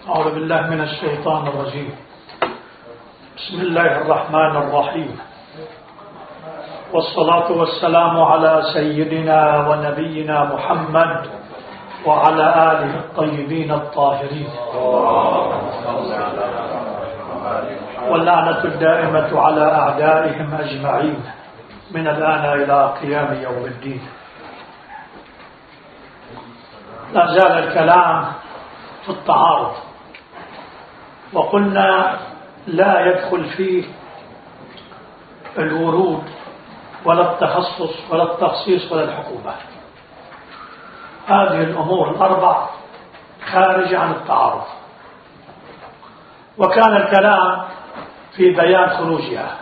أعوذ بالله من الشيطان الرجيم. بسم الله الرحمن الرحيم، والصلاة والسلام على سيدنا ونبينا محمد وعلى آله الطيبين الطاهرين، واللعنة الدائمة على أعدائهم أجمعين من الآن إلى قيام يوم الدين. لا زال الكلام في التعارض، وقلنا لا يدخل فيه الورود ولا التخصص ولا التخصيص ولا الحكومة. هذه الأمور الأربع خارجة عن التعارض، وكان الكلام في بيان خروجها،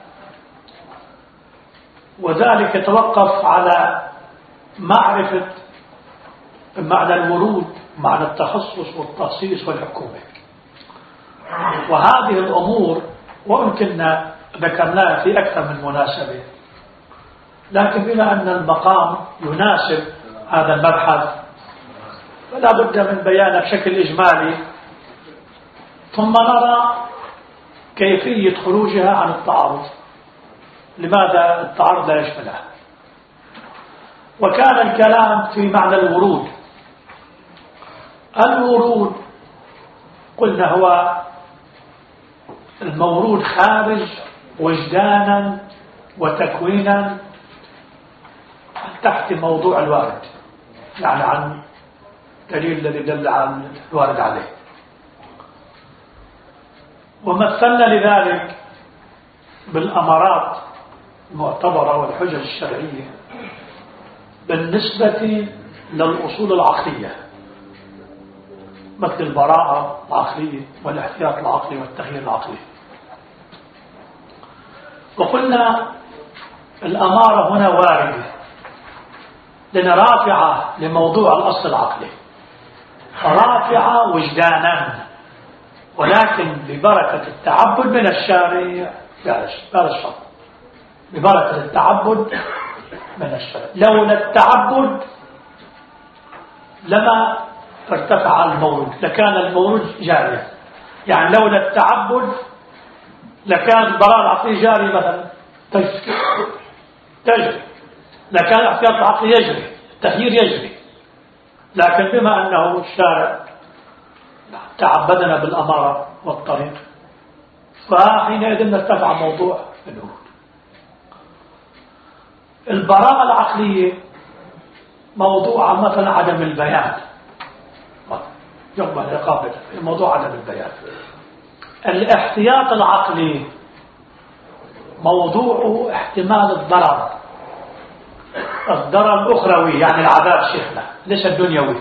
وذلك يتوقف على معرفة معنى الورود، معنى التخصص والتخصيص والحكومة. وهذه الأمور وإن كنا ذكرناها في أكثر من مناسبة، لكن بما أن المقام يناسب هذا المبحث فلا بد من بيانه بشكل إجمالي، ثم نرى كيفية خروجها عن التعارض. لماذا التعارض لا يشملها؟ وكان الكلام في معنى الورود. الورود قلنا هو المورود خارج وجدانا وتكوينا تحت موضوع الوارد، يعني عن دليل الذي دل عن الوارد عليه. ومثلنا لذلك بالأمارات المعتبرة والحجج الشرعية بالنسبة للأصول العقلية، مثل البراءة العقلية والاحتياط العقلي والتغيير العقلي. وقلنا الأمارة هنا واردة لأن رافعة لموضوع الأصل العقلي، رافعة وجدانا، ولكن ببركة التعبد من الشارع لا الشرط، ببركة التعبد من الشارع. لولا التعبد لما ارتفع المورود، لكان المورود جاريا. يعني لولا التعبد لكان البراءة العقلي جاري، مثلا تجري، لكان الاحتياط العقلي يجري، التغيير يجري. لكن بما أنه الشارع تعبدنا بالأمارة والطريق، فحينئذ ارتفع موضوع الورود. البراءة العقلية موضوع مثلا عدم البيان، يقبل العقاب موضوع عدم البيان. الاحتياط العقلي موضوع احتمال الضرر، الضرر الأخروي، يعني العذاب شيخنا ليس الدنيوي،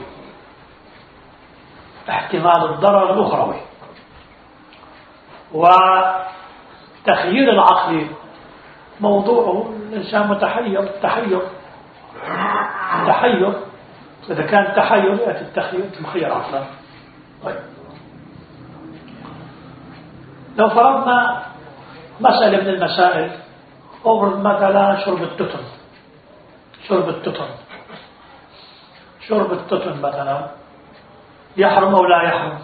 احتمال الضرر الأخروي. وتخيير العقلي موضوعه الإنسان متحير، تحير، إذا كان تحير يأتي التخيير مخير عقلا. طيب، لو فرضنا مسألة من المسائل، أفرض مثلا شرب التتن مثلا يحرم أو لا يحرم.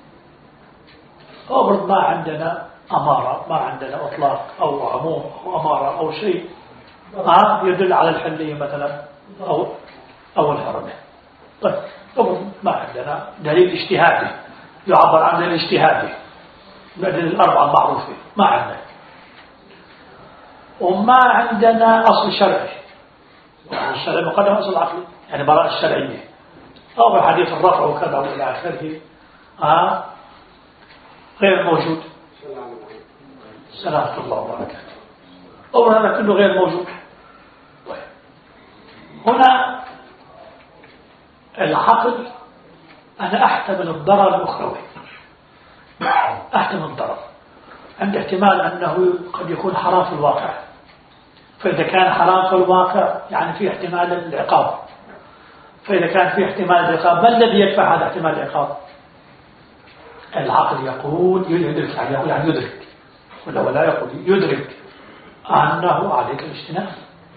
أفرض ما عندنا أمارة، ما عندنا إطلاق أو عموم أو أمارة أو شيء يدل على الحلية مثلا أو الحرمة. طيب، أفرض ما عندنا دليل اجتهادي يعبر عن دليل اجتهادي، الدليل الأربعة المعروفة ما عندنا، وما عندنا أصل شرعي. الشرعي مقدم أصل عقلي، يعني براءة الشرعية أو حديث الرفع وكذا وإلى آخره غير موجود. سلامة الله وبركاته. أمر هذا كله غير موجود. هنا العقل أنا أحتمل الضرر الأخروي، أحتمل الضرر، عندي احتمال أنه قد يكون حرام في الواقع، فإذا كان حرام في الواقع يعني في احتمال العقاب، فإذا كان في احتمال العقاب ما الذي يدفع هذا احتمال العقاب؟ العقل يقول يدرك، يعني يدرك، ولا يقول يدرك أنه عليك الاجتناب.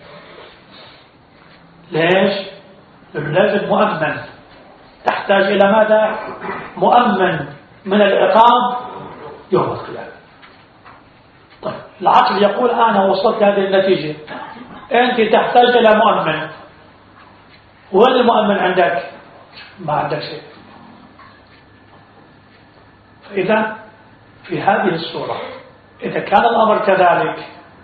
ليش؟ لازم مؤمن، تحتاج إلى ماذا؟ مؤمن من العقاب يوم القيامة. طيب العقل يقول أنا وصلت هذه النتيجة، أنت تحتاج إلى مؤمن، وين المؤمن عندك؟ ما عندك شيء. فإذا في هذه الصورة إذا كان الأمر كذلك،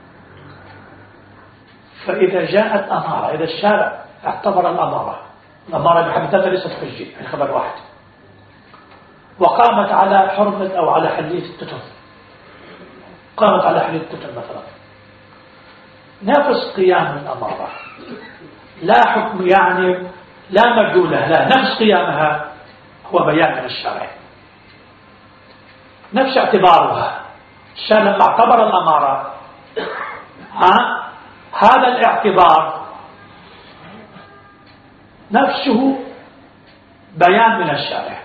فإذا جاءت أمارة، إذا الشارع اعتبر الأمارة بحد ذاتها ليست حجة، يعني خبر واحد، وقامت على حرمة أو على حلية التتم، قامت على حلية التتم مثلا، نفس قيام الأمارة لا حكم، يعني لا مدلولة، لا، نفس قيامها هو بيان من الشرع، نفس اعتبارها. الشرع لما اعتبر الأمارة هذا الاعتبار نفسه بيان من الشارع.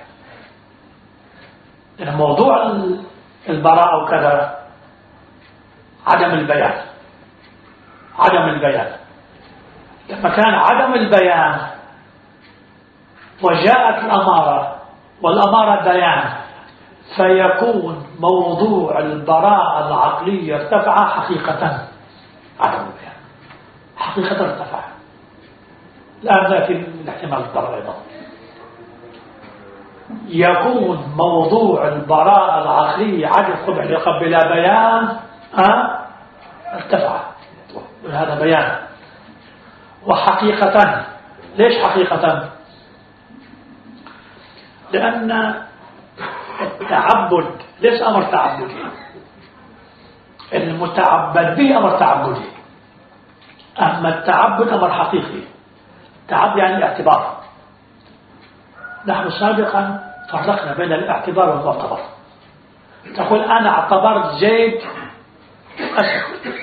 لأن موضوع البراءة وكذا عدم البيان، عدم البيان. لما كان عدم البيان وجاءت الأمارة والأمارة بيان، فيكون موضوع البراءة العقلية ارتفع حقيقة. عدم البيان حقيقة ارتفع. الآن نأتي الاحتمال الضرر أيضا. يكون موضوع البراءة العقلية عدم قبح العقاب بلا بيان ارتفع، هذا بيان. وحقيقة، ليش حقيقة؟ لأن التعبد ليس أمر تعبدي، المتعبد به أمر تعبدي، أما التعبد أمر حقيقي. التعبد يعني الاعتبار. نحن سابقا فرقنا بين الاعتبار والمعتبر. تقول أنا اعتبرت زيد أسد،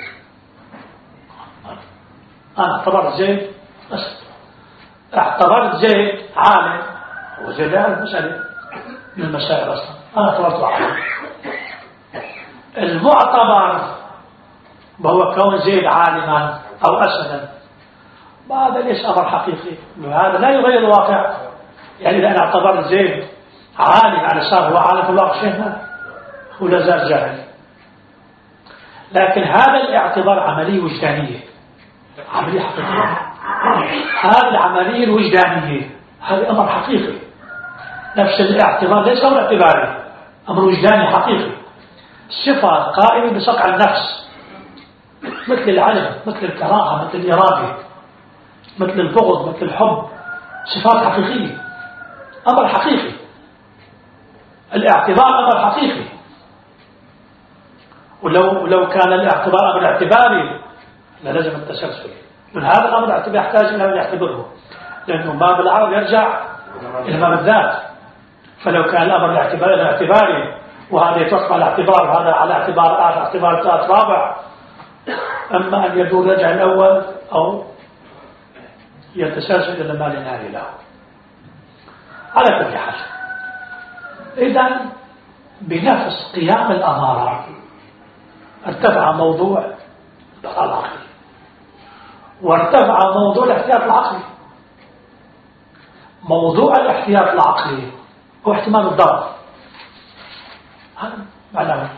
أنا اعتبرت زيد أسد، اعتبرت زيد عالم، وزيد عالم مسألة من المسائل أصلا، أنا اعتبرته عالم. المعتبر وهو كون زيد عالما أو أسدا، هذا ليس أمر حقيقي، هذا لا يغير الواقع. يعني إذا أنا اعتبرت زيد عالم على صار هو عالم في الواقع شيء ما هو لا زال جاهل. لكن هذا الاعتبار عملية وجدانية، عملية حقيقية. هذه العملية الوجدانية هذا أمر حقيقي. نفس الاعتبار ليس أمر اعتباري، أمر وجداني حقيقي. صفة قائمة بصقع النفس، مثل العلم، مثل الكراهة، مثل الإرادة، مثل البغض، مثل الحب، صفات حقيقية، أمر حقيقي. الاعتبار أمر حقيقي. ولو كان الاعتبار أمر اعتباري لازم التسلسل، من هذا الأمر الاعتباري يحتاج إلى أن يعتبره، لأنه باب العرض يرجع إلى باب الذات. فلو كان الأمر الاعتباري وهذا يتوقع على اعتبار وهذا على اعتبار ثالث رابع، أما أن يدور رجع الأول أو يتسلسل إلى ما لا نهاية له. على كل حال، إذن بنفس قيام الأمارة ارتفع موضوع البقاء العقلي، وارتفع موضوع الاحتياط العقلي. موضوع الاحتياط العقلي هو احتمال الضرر، هذا معناه.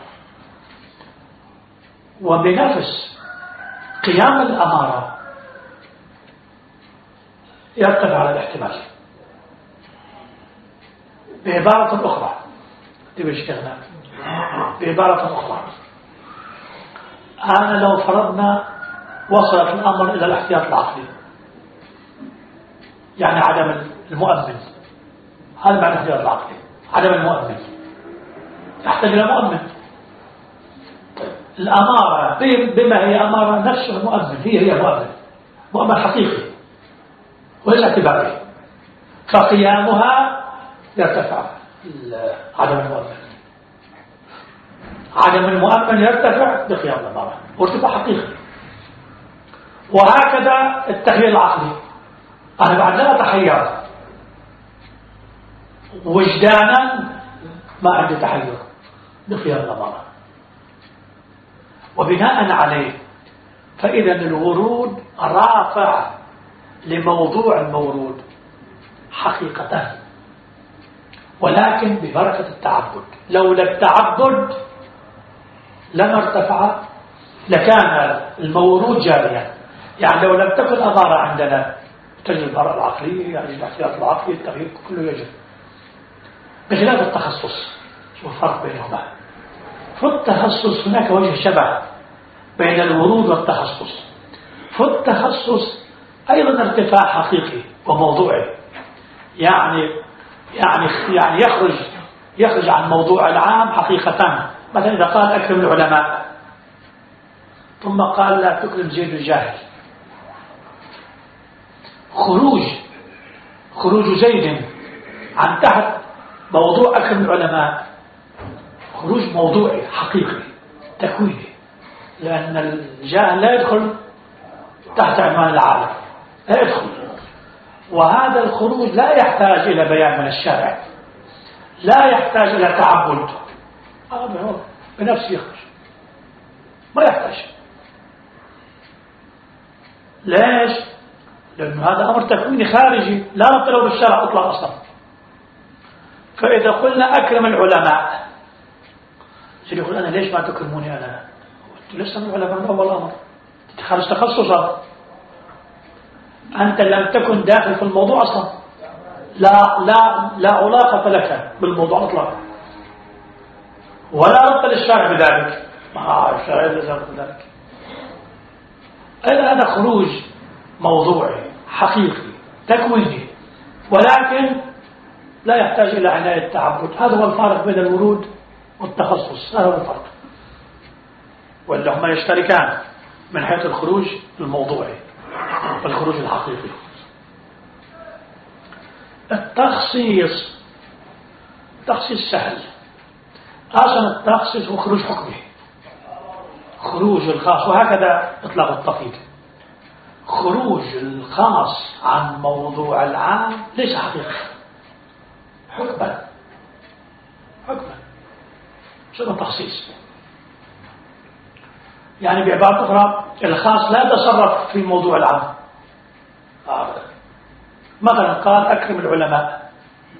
وبنفس قيام الأمارة يرتفع على الاحتمال. بعبارة أخرى، بعبارة أخرى، أنا لو فرضنا وصلت الأمر إلى الاحتياط العقلي، يعني عدم المؤمن، هذا معنى الاحتياط العقلي، عدم المؤمن، يحتاج إلى مؤمن. طيب الأمارة بما هي أمارة نفسه المؤمن، هي مؤمن حقيقي وليس اعتباري، فقيامها يرتفع عدم المؤمن. عدم المؤمن يرتفع بقيام الأمارة وارتفاع حقيقي. وهكذا التخيير العقلي، أنا بعد لا أتحير وجدانا، ما عندي تحير بقيام الأمارة. وبناء عليه فإذا الورود رافع لموضوع المورود حقيقة، ولكن ببركة التعبد. لولا التعبد لما ارتفع لكان المورود جاريا. يعني لو لم تكن أضارة عندنا تجد البراءة العقلية، يعني الاحتياط العقلي، التغيير كله يجب، بخلاف التخصص. شو الفرق بينهما؟ في التخصص هناك وجه شبه بين الورود والتخصص. في التخصص أيضا ارتفاع حقيقي وموضوعي، يعني يخرج عن موضوع العام حقيقة. مثلا إذا قال أكرم العلماء ثم قال لا تكرم زيد الجاهل، خروج زيد عن تحت موضوع أكرم العلماء خروج موضوعي حقيقي تكويني، لأن الجاهل لا يدخل تحت عنوان العالم، لا يدخل. وهذا الخروج لا يحتاج إلى بيان من الشارع، لا يحتاج إلى تعبد، هذا بنفسه يخرج، ما يحتاج. ليش؟ لأنه هذا أمر تكويني خارجي لا نطلب بالشرع أطلق أصلا. فإذا قلنا أكرم العلماء يقول أنا ليش ما تكرموني أنا؟ لسه من العلماء من أول أمر، خارج تخصصا، أنت لم تكن داخل في الموضوع أصلا، لا علاقة لك بالموضوع أطلاقا، ولا ربط للشارع بذلك، الشارع لا ربط بذلك. هذا خروج موضوعي حقيقي تكويني، ولكن لا يحتاج إلى عناية التعبد. هذا هو الفارق بين الورود والتخصص، هذا هو الفرق، ولا هما يشتركان من حيث الخروج الموضوعي والخروج الحقيقي. التخصيص سهل، أصلا التخصيص هو خروج حكمي، خروج الخاص، وهكذا إطلاق التقييد. خروج الخاص عن موضوع العام ليس حقيقة، حكما شنو التخصيص؟ يعني بعبارة أخرى الخاص لا يتصرف في موضوع العام. مثلا قال أكرم العلماء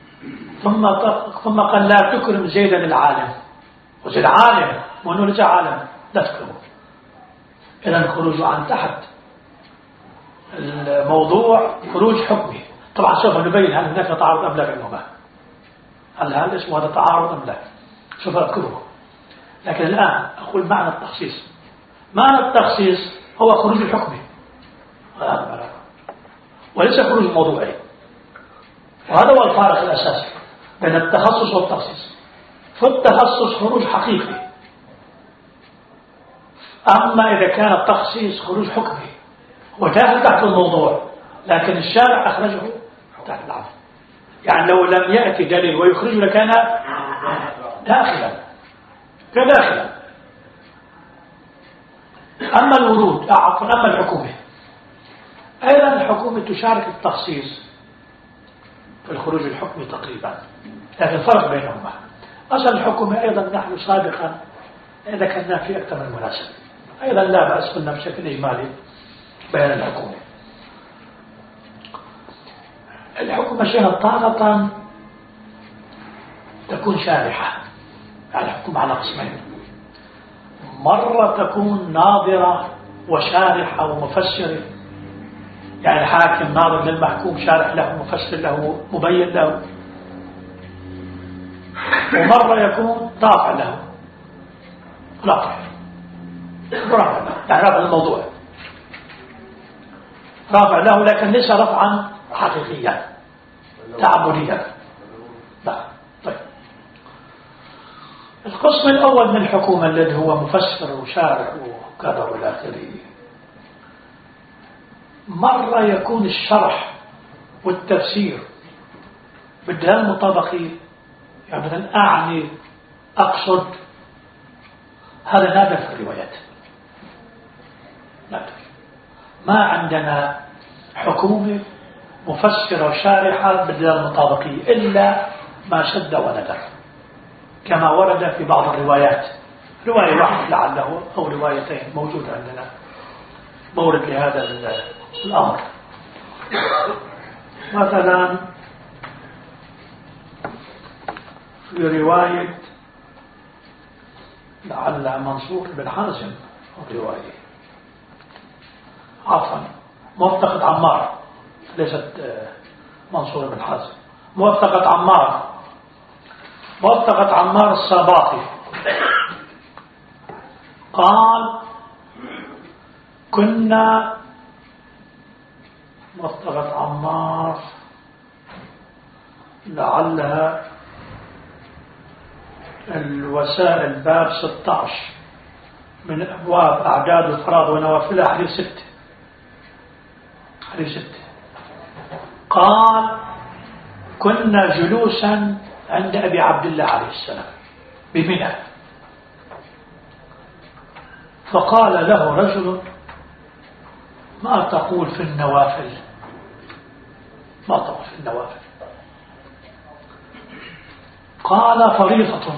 ثم قال لا تكرم زيدا العالم، وزيد عالم وأنه ليس عالم لا تكرمه. إذن خروج عن تحت الموضوع خروج حكمي. طبعا سوف نبين هل هناك تعارض أم لا بينهما، هل اسمه هذا تعارض أم لا، سوف أذكره. لكن الآن أقول معنى التخصيص. معنى التخصيص هو خروج الحكمي وليس خروج موضوعي، وهذا هو الفارق الأساسي بين التخصص والتخصيص. فالتخصص خروج حقيقي، أما إذا كان التخصيص خروج حكمي وداخل تحت الموضوع لكن الشارع أخرجه تحت العام، يعني لو لم يأتي دليل ويخرجه لكان داخلا كداخلا. أما الورود أما الحكومة أيضا الحكومة تشارك التخصيص في الخروج الحكمي تقريبا، لكن الفرق بينهما أصل الحكومة أيضا نحن سابقا ذكرنا في أكثر من مناسبة، أيضا لا بأس قلنا بشكل إجمالي بين الحكومة. الحكومة شيئا طارة تكون شارحة، يعني الحكومة على قسمين، مرة تكون ناظرة وشارحة ومفسرة، يعني الحاكم ناظر للمحكوم شارح له مفسر له مبين له، ومرة يكون رافع له يعني رافع الموضوع، رافع له لكن ليس رفعا حقيقيا تعبديا. طيب القسم الأول من الحكومة الذي هو مفسر وشارح وكذا والى آخره، مرة يكون الشرح والتفسير بالدلالة المطابقية، يعني مثلا أقصد، هذا نادر في الروايات، نادر. ما عندنا حكومة مفسرة وشارحة بالدلالة المطابقية إلا ما شد وندر، كما ورد في بعض الروايات، رواية واحدة لعله أو روايتين موجودة عندنا مورد لهذا الأمر. مثلا في رواية لعل منصور بن حازم رواية عفوا موثقة عمار ليست منصور بن حازم موثقة عمار الساباطي قال كنا موثقة عمار لعلها الوسائل باب 16 من أبواب أعداد الفرائض ونوافلها حديث 6 قال كنا جلوسا عند أبي عبد الله عليه السلام بمنى فقال له رجل ما تقول في النوافل قال فريضة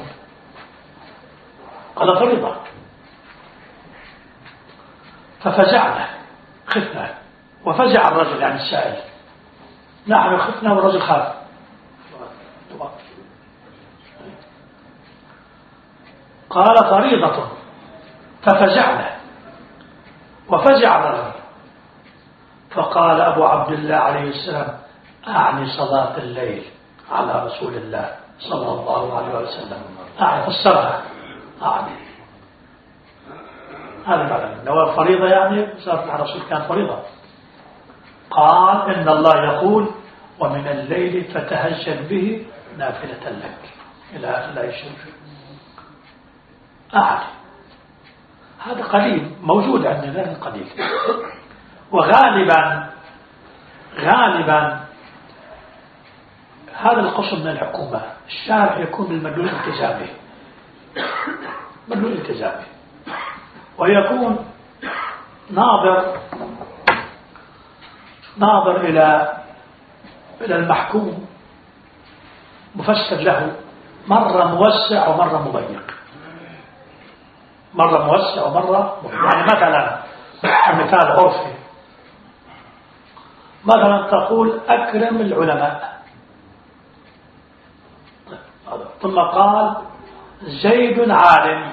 ففزعنا خفنا وفزع الرجل يعني السائل نحن خفنا والرجل خاف قال فريضة ففزعنا وفزع الرجل فقال أبو عبد الله عليه السلام أعني صلاة الليل على رسول الله صلى الله عليه وسلم أعني فسرها أعني هذا معنى النوافل فريضة يعني صلاة مع الرسول كانت فريضة قال إن الله يقول ومن الليل فتهجد به نافلة لك إلى آخر لا يشرك أعني هذا قليل موجود عندنا قليل وغالبا هذا القسم من الحكومة الشارع يكون بالمدلول الالتزامي ويكون ناظر إلى المحكوم مفسر له مرة موسع ومرة مضيق يعني مثلا مثال عرفي مثلا تقول أكرم العلماء ثم قال زيد عالم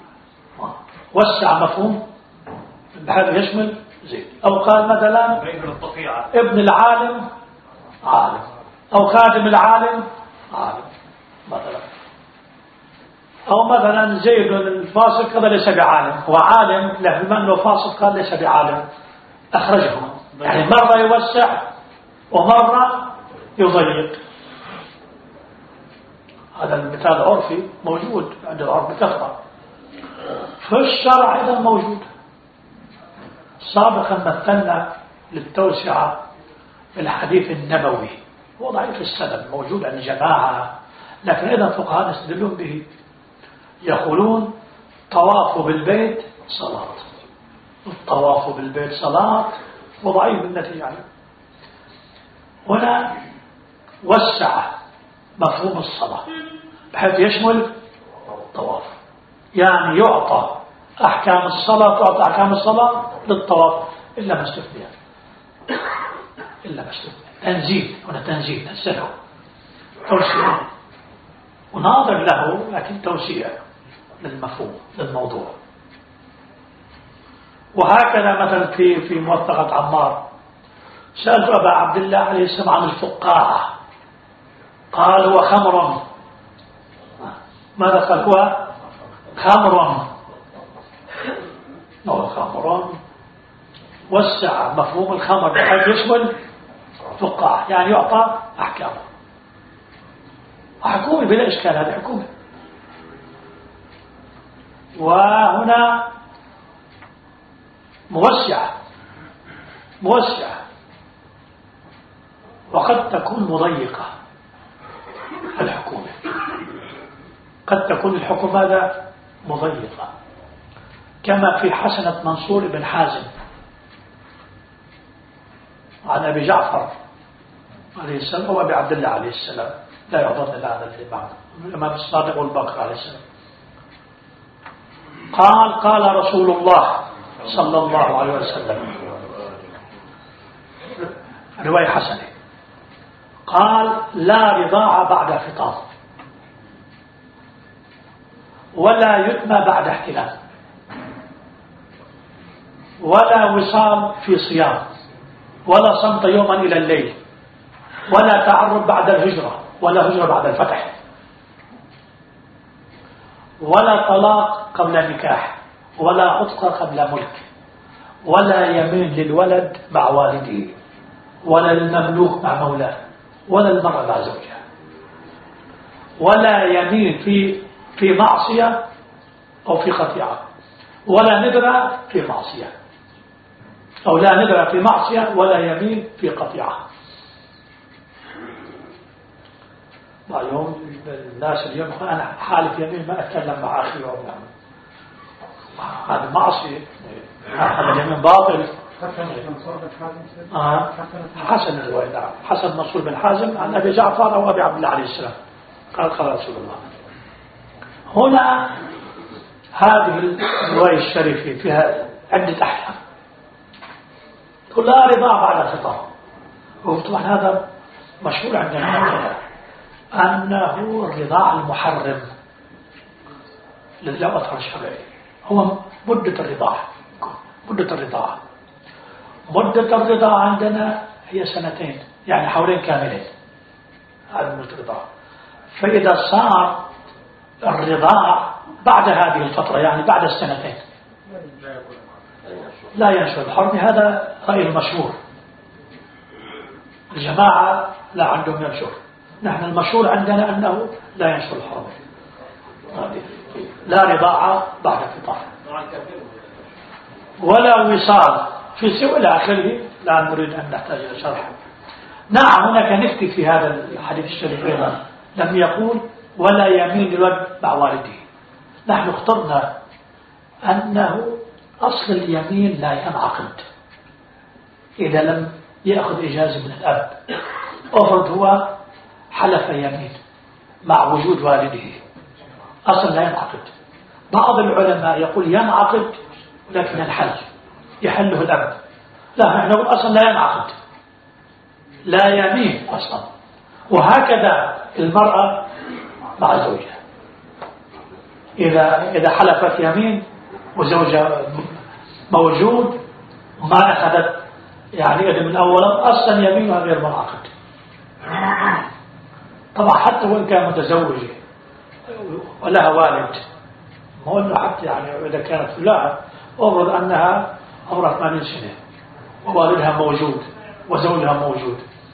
وسع مفهوم بهذا يشمل زيد أو قال مثلا ابن العالم عالم أو خادم العالم عالم مثلا أو مثلا زيد الفاسق هذا ليس بعالم هو عالم لكن من فاسق قال ليس بعالم أخرجهم يعني مرة يوسع ومرة يضيق هذا المثال العرفي موجود عند العرف بكثرة في الشرع أيضا موجود سابقا مثلنا للتوسعة الحديث النبوي هو ضعيف السند موجود عند جماعة لكن أيضا فقهاء يستدلون به يقولون طواف بالبيت صلاة الطواف بالبيت صلاة وضعيف بالنتيجة يعني هنا وسع مفهوم الصلاة بحيث يشمل الطواف يعني يعطى أحكام الصلاة للطواف إلا ما استثنى تنزيل هنا تنزيل نزله توسيع وناظر له لكن توسيع للمفهوم للموضوع وهكذا مثلا في موثقة عمار سألت أبا عبد الله عليه السلام عن الفقاعة قال هو خمر ماذا قال هو خمر وسع مفهوم الخمر بحيث يشمل فقاعة يعني يعطى أحكامه حكومي بلا إشكال هذا حكومي وهنا موسع وقد تكون مضيقة الحكومة قد تكون الحكومة هذا مضيقة كما في حسنة منصور بن حازم عن أبي جعفر عليه السلام وأبي عبد الله عليه السلام لا يعضل إلا هذا الإمام الإمام الصادق والباقر عليه السلام قال رسول الله صلى الله عليه وسلم رواية حسنة قال لا رضاعة بعد فطام ولا يتم بعد احتلام، ولا وصال في صيام، ولا صمت يوما إلى الليل، ولا تعرب بعد الهجرة، ولا هجرة بعد الفتح، ولا طلاق قبل النكاح، ولا عتق قبل ملك، ولا يمين للولد مع والده، ولا للمملوك مع مولاه، ولا المرأة مع زوجها، ولا يمين في معصية أو في خطيئة، ولا نذر في معصية، أو لا نذر في معصية ولا يمين في قطيعة. اليوم الناس اليوم أنا حالف يمين ما أتكلم مع أخي وأبنائي، هذا معصية، هذا اليمين باطل. حسن الرواية، نعم، حسن منصور بن حازم عن أبي جعفر أو أبي عبد الله عليه السلام قال قال رسول الله. هنا هذه الرواية الشريفة فيها عدة أحكام. تقول لا رضاع بعد الخطاب، وطبعا هذا مشهور عندنا أنه الرضاع المحرم لله أطهر الشرعي هو مدة الرضاعة. مدة الرضاعة عندنا هي 2 يعني حولين كاملين، هذا مدة الرضاعة. فإذا صار الرضاع بعد هذه الفترة يعني بعد 2 لا ينشر الحرم. هذا رأي المشهور، الجماعة لا عندهم ينشر، نحن المشهور عندنا أنه لا ينشر الحرم، لا رضاعة بعد الفطار ولا وصال في سوء إلى آخره. لا نريد أن نحتاج إلى شرح. نعم هناك نكتة في هذا الحديث الشريف أيضا، لم يقول ولا يمين للولد مع والده. نحن اخترنا أنه أصل اليمين لا ينعقد إذا لم يأخذ إجازة من الأب. أفرض هو حلف يمين مع وجود والده، أصل لا ينعقد. بعض العلماء يقول ينعقد لكن الحل يحله الأب. لا، نحن نقول أصلا لا ينعقد، لا يمين أصلا. وهكذا المرأة مع زوجها، إذا حلفت يمين وزوجها موجود وما أخذت يعني إذا من أولا أصلا يمينها غير منعقد. طبعا حتى وإن كان متزوجة ولها والد، ما هو إنه حتى يعني إذا كانت لا أفرض أنها عمرها 80 سنة ووالدها موجود وزوجها موجود،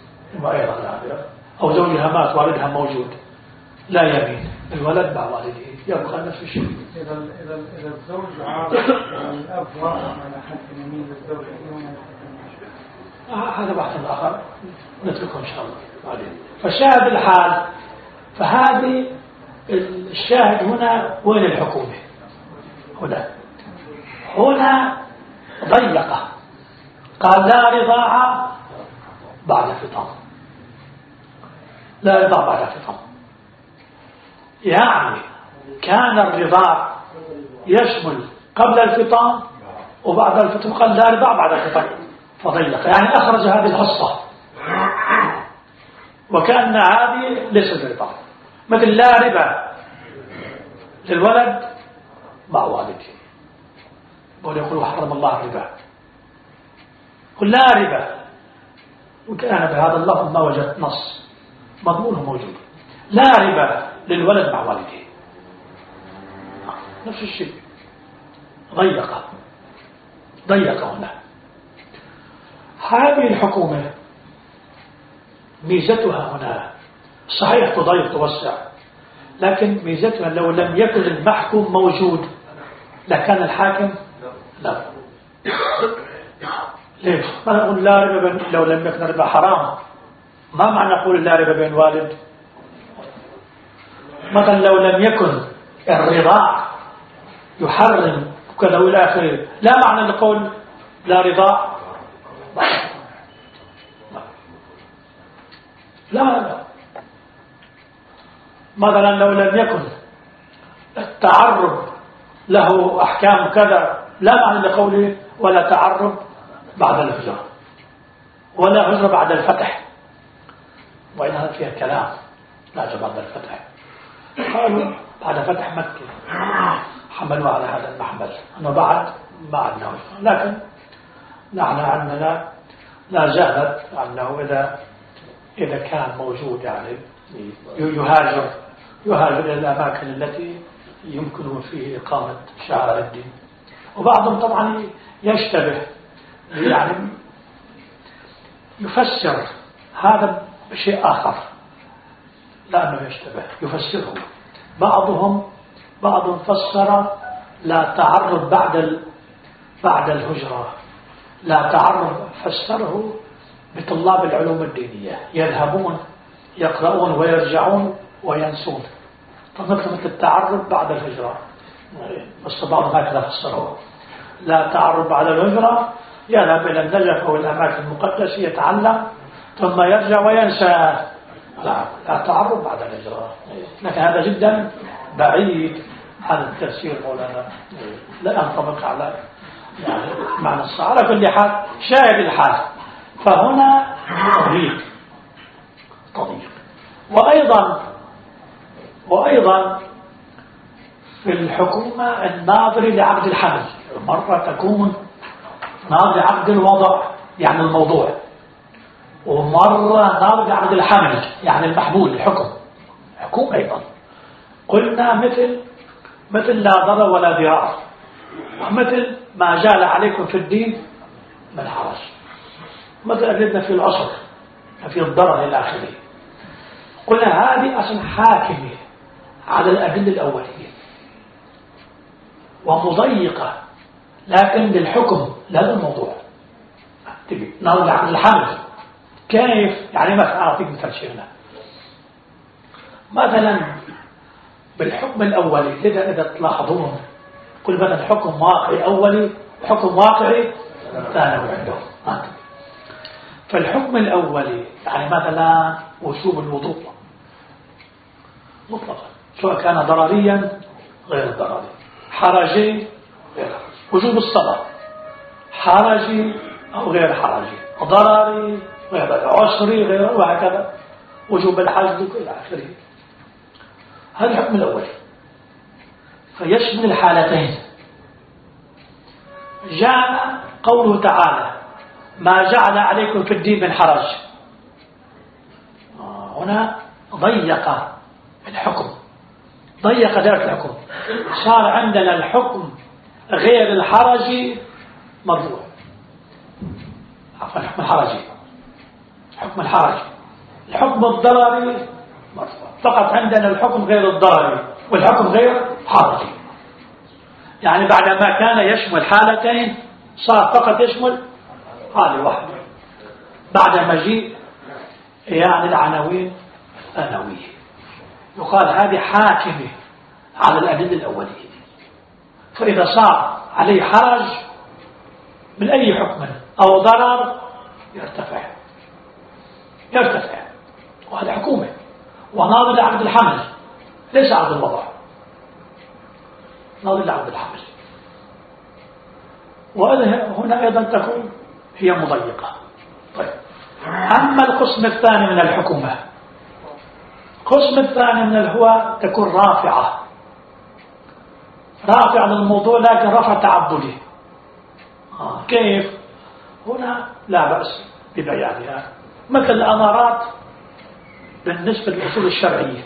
أو زوجها مات والدها موجود، لا يمين، الولد مع والده يبقى نفس الشيء. إذا الزوج عارف والأب واقع على حد يمين الزوج، هذا بحث آخر نتركه إن شاء الله بعدين. فالشاهد الحال، فهذه الشاهد هنا وين الحكومة؟ هنا ضيقة، قال لا رضاعة بعد الفطام، لا رضاعة بعد الفطام. يعني كان الرضاع يشمل قبل الفطام وبعد الفطام، قال لا رضاعة بعد الفطام فضيق، يعني أخرج هذه الحصة وكأن هذه ليست رضاعة. مثل لا ربا للولد مع والده، ويقول حرم الله الربا، قل لا ربا، وكان بهذا اللفظ ما وجدت نص مضمونه موجود. لا ربا للولد مع والده، نفس الشيء، ضيق هنا. هذه الحكومة ميزتها هنا صحيح تضيق توسع، لكن ميزتها لو لم يكن المحكوم موجود لكان الحاكم لا. ليش؟ ما نقول لا ربا لو لم يكن الربا حرام، ما معنى نقول لا ربا بين والد؟ مثلا لو لم يكن الرضاع يحرم كذا والى اخره، لا معنى لقول لا رضاع. لا مثلا لو لم يكن التعرب له احكام كذا، لا معنى لقوله ولا تعرب بعد الهجرة ولا هجرة بعد الفتح، وإن هذا فيها كلام. لا بعد الفتح، قالوا بعد فتح مكة حملوا على هذا المحمل أنه بعد ما عندنا وجرة، لكن نحن عندنا لا زالت أنه إذا كان موجود يعني يهاجر إلى الأماكن التي يمكن فيه إقامة شعائر الدين. وبعضهم طبعا يشتبه يعني يفسر هذا بشيء آخر، لأنه يشتبه يفسره. بعضهم فسر لا تعرض بعد الهجرة، لا تعرض فسره بطلاب العلوم الدينية يذهبون يقرؤون ويرجعون وينسون، مثل التعرض بعد الهجرة. بس بعضهم هكذا فسروه، لا تعرض بعد الهجرة، يذهب إلى النجف أو الأماكن المقدسة يتعلم ثم يرجع وينسى. لا تعرض بعد الهجرة، لكن هذا جدا بعيد عن التفسير مولانا، لا ينطبق على يعني معنى الصحيح. على كل حال شاهد الحال، فهنا تضييق. وأيضا في الحكومة الناظر لعقد الحمل، مرة تكون ناظر لعقد الوضع يعني الموضوع، ومرة ناظر لعقد الحمل يعني المحمول الحكم أيضا. قلنا مثل لا ضرر ولا ضرار، ومثل ما جعل عليكم في الدين من حرج، مثل أجدنا في العصر في الضرر إلى آخره. قلنا هذه أصلا حاكمة على الأدلة الأولية ومضيقة، لكن للحكم لهذا الموضوع نظر عن الحمل. كيف يعني؟ مثلا أعطيك مثال شيخنا، مثلا بالحكم الأولي إذا تلاحظون كل مثلا حكم واقعي أولي وحكم واقعي ثانوي عندهم. فالحكم الأولي يعني مثلا وجوب الوضوء مطلقا، سواء كان ضرريا غير ضرري، حرجي غير حرجي، وجوب الصلاة حرجي أو غير حرجي، ضرري غير ضرري، عسري غير، وهكذا وجوب الحج إلى آخره. هذا الحكم الأولي فيشمل الحالتين. جاء قوله تعالى ما جعل عليكم في الدين من حرج، هنا ضيق الحكم، ضيق ذلك الحكم، صار عندنا الحكم غير الحرج مرفوع، الحكم الحرجي حكم الحرج، الحكم الضرري مرفوع، فقط عندنا الحكم غير الضرري والحكم غير حرجي. يعني بعد ما كان يشمل حالتين صار فقط يشمل حالة واحدة بعد مجيء يعني العناوين الثانوية. يقال هذه حاكمة على الأدلة الأولية، فإذا صار عليه حرج من أي حكم أو ضرر يرتفع، وهذا حكومة وناظر لعقد الحمل ليس عقد الوضع، ناظر لعقد الحمل. وهنا أيضا تكون هي مضيقة. طيب، أما القسم الثاني من الحكومة، القسم الثاني من الهوى تكون رافعة للموضوع لكن رفع تعبدي. كيف؟ هنا لا بأس ببيانها، مثل الأمارات بالنسبة للأصول الشرعية.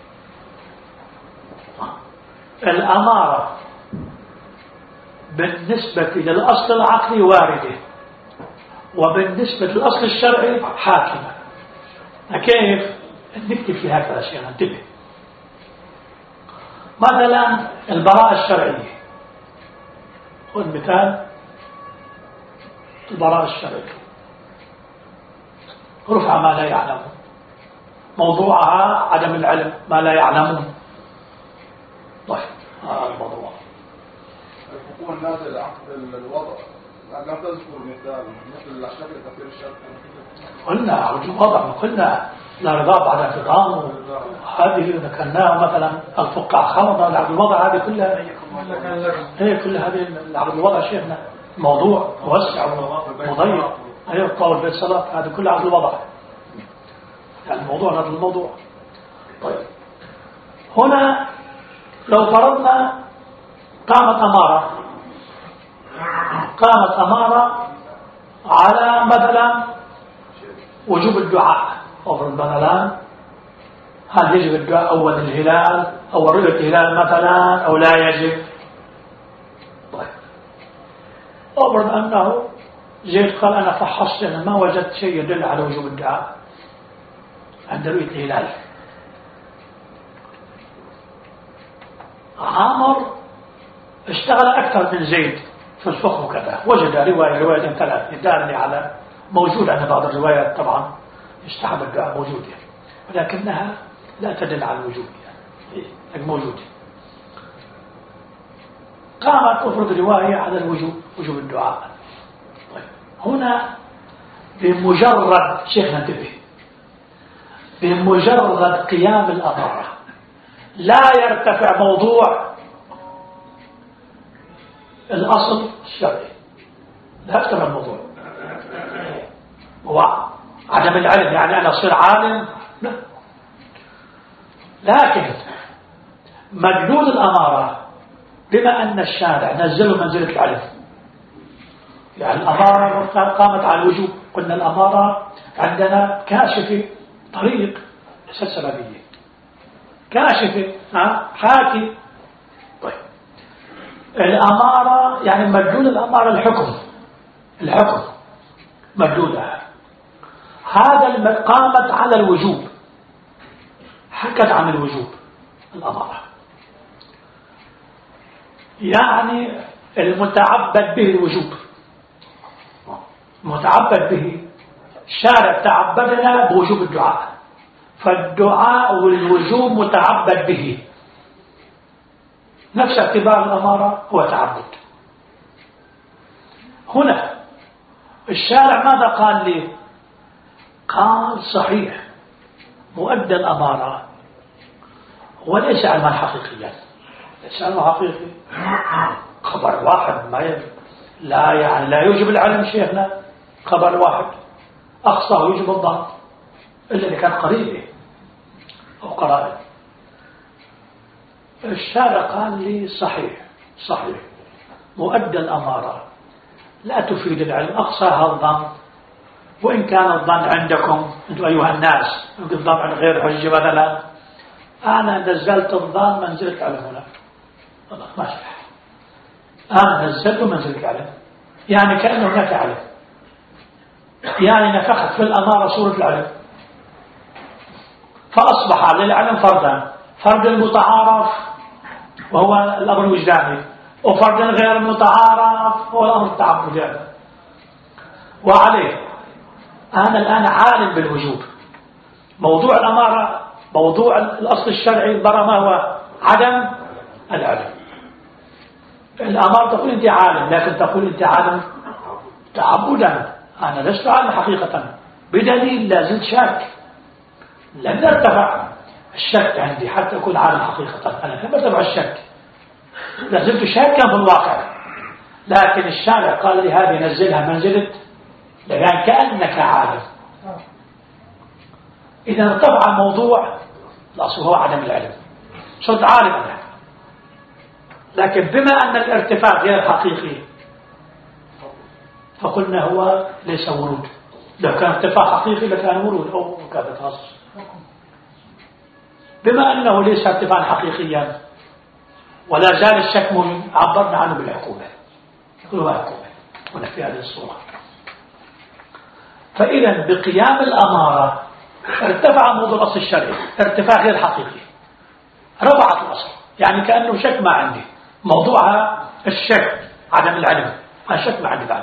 الأمارة بالنسبة للأصل العقلي واردة، وبالنسبة للأصل الشرعي حاكمة. كيف؟ نكتب في هكذا أشياء، انتبه. مثلا البراءة الشرعية، خذ مثال البراءة الشرعية، رفع ما لا يعلمون، موضوعها عدم العلم ما لا يعلمون. طيب هذا الموضوع. الحكومة النازل عقد الوضع لم تذكر مثل شكل تفسير الشرط. قلنا عقد الوضع، قلنا لا رضا بعد اعتضام، هذه ذكرناها مثلا الفقاع خمض العقد الوضع، هذه كلها هي كل هذه العقد الوضع شيخنا موضوع موسع ومضيق. هي الطاول بيت صلاة، هذه كلها عقد الوضع، يعني الموضوع هذا الموضوع. طيب هنا لو فرضنا قامت أمارة على مثلا وجوب الدعاء، أو مثلا هل يجب الدعاء أول الهلال أو رؤية الهلال مثلا أو لا يجب؟ طيب أفرض أنه زيد قال أنا فحصت أنا ما وجدت شيء يدل على وجوب الدعاء عند رؤية الهلال. عامر اشتغل أكثر من زيد في الفقه وكذا، وجد رواية 3 يدل على موجود عند بعض الروايات طبعا يستحب الدعاء موجودة، ولكنها لا تدل على الوجوب يعني موجودة. قامت أفرض رواية على الوجوب، وجوب الدعاء. طيب هنا بمجرد شيخنا انتبه، بمجرد قيام الأمارة لا يرتفع موضوع الأصل الشرعي، لا يرتفع الموضوع هو عدم العلم يعني أنا أصير عالم، لا. لكن مجدود الأمارة بما أن الشارع نزله منزلة العلم، يعني الأمارة قامت على الوجوب، قلنا الأمارة عندنا كاشفة طريق ليست سببية، كاشفة حاكي. طيب الأمارة يعني مجدود الأمارة الحكم مجدودها، هذا قامت على الوجوب، حكت عن الوجوب الأمارة، يعني المتعبد به الوجوب، متعبد به الشارع تعبدنا بوجوب الدعاء، فالدعاء والوجوب متعبد به، نفس اعتبار الأمارة هو تعبد. هنا الشارع ماذا قال لي؟ قال صحيح مؤدى الأمارة وليس علما حقيقيا، ليس علما حقيقي، خبر واحد ما لا يوجب العلم شيخنا، خبر واحد أقصاه يوجب الظن إلا اللي كان قريبه أو قرائب. الشارع قال لي صحيح مؤدى الأمارة لا تفيد العلم، أقصاها الظن، وإن كان الظن عندكم أنتم أيها الناس يمكن الظن عن غير حجة مثلا، أنا نزلت الظن منزلة العلم هنا ما شرح، أنا نزلت منزلة العلم، يعني كأنه هناك علم، يعني نفخت في الأمارة صورة العلم، فأصبح للعلم فرد المتعارف وهو الأمر الوجداني، وفرد غير المتعارف هو الأمر التعبدي. وعليه أنا الآن عالم بالوجوب، موضوع الأمارة موضوع الأصل الشرعي برا ما هو عدم العلم. الأمارة تقول أنت عالم، لكن تقول أنت عالم تعبدا، أنا لست عالم حقيقة، بدليل لازلت شاك، لم يرتفع الشك عندي حتى أكون عالم حقيقة، أنا لم يرتفع الشك، لازلت شاكا في الواقع، لكن الشارع قال لي هذه نزلها منزلة لأن كأنك عالم. إذا ارتفع الموضوع الأصل هو عدم العلم، صرت عالما، لكن بما أن الارتفاع غير حقيقي فقلنا هو ليس ورود، لو كان ارتفاع حقيقي لكان ورود أو كذا خاص، بما أنه ليس ارتفاعا حقيقيا ولا زال الشك موجود عبرنا عنه بالحكومة، هو حكومة هنا في هذه الصورة. فإذا بقيام الأمارة ارتفع موضوع الأصل الشرعي ارتفاع غير حقيقي، رفعت الأصل، يعني كأنه شك ما عندي، موضوعها الشك عدم العلم، الشك ما عندي بعد،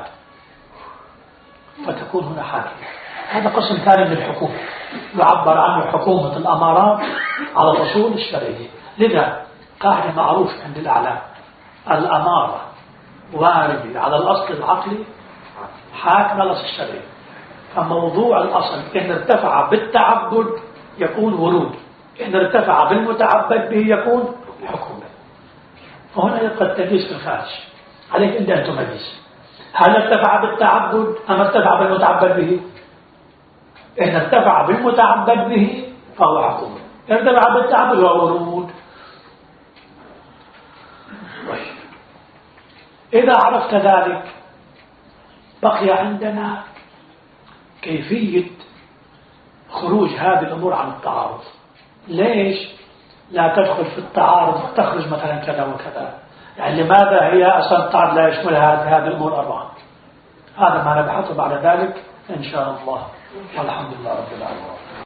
فتكون هنا حاكم. هذا قسم ثاني من الحكومة يعبر عنه حكومة الأمارات على الأصول الشرعية. لذا قاعدة معروف عند الأعلام، الأمارة واردة على الأصل العقلي حاكم الأصل الشرعي، فموضوع الأصل إن ارتفع بالتعبد يكون ورود، إن ارتفع بالمتعبد به يكون حكومة. وهنا يبقى التمييز في الخارج، عليك أنت أن تميز هل ارتفع بالتعبد أم ارتفع بالمتعبد به. إن ارتفع بالمتعبد به فهو حكومة، إن ارتفع بالتعبد هو ورود. إذا عرفت ذلك بقي عندنا كيفية خروج هذه الأمور عن التعارض. ليش لا تدخل في التعارض تخرج مثلا كذا وكذا؟ يعني لماذا هي أصلا التعارض لا يشمل هذه الأمور أربعة؟ هذا ما نبحثه بعد ذلك إن شاء الله، والحمد لله رب العالمين.